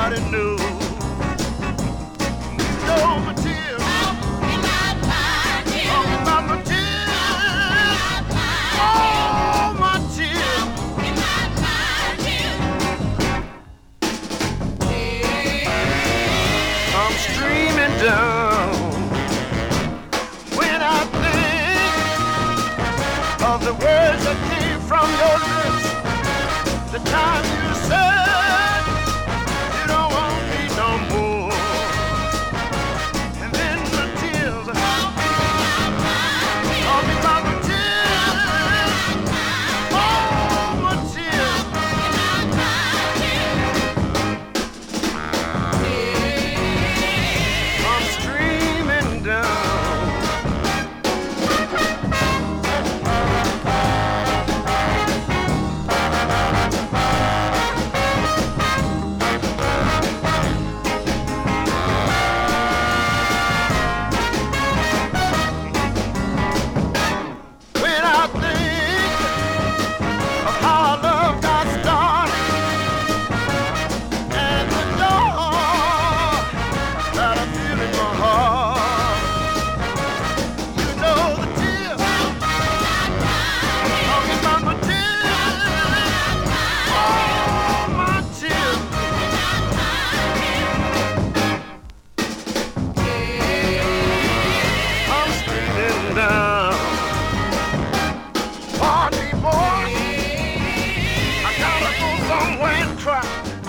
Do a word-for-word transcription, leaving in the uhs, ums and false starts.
nobody knew. You know my tears. Talking about my tears. Talking about my tears. Oh, my tears. Talking about my tears. I'm streaming down when I think of the words that came from your lips. The time you said you don't want me no more, and then the tears, talking about the tears, oh, my tears. I'm streaming down. Pardon me, boy. I gotta go somewhere and try.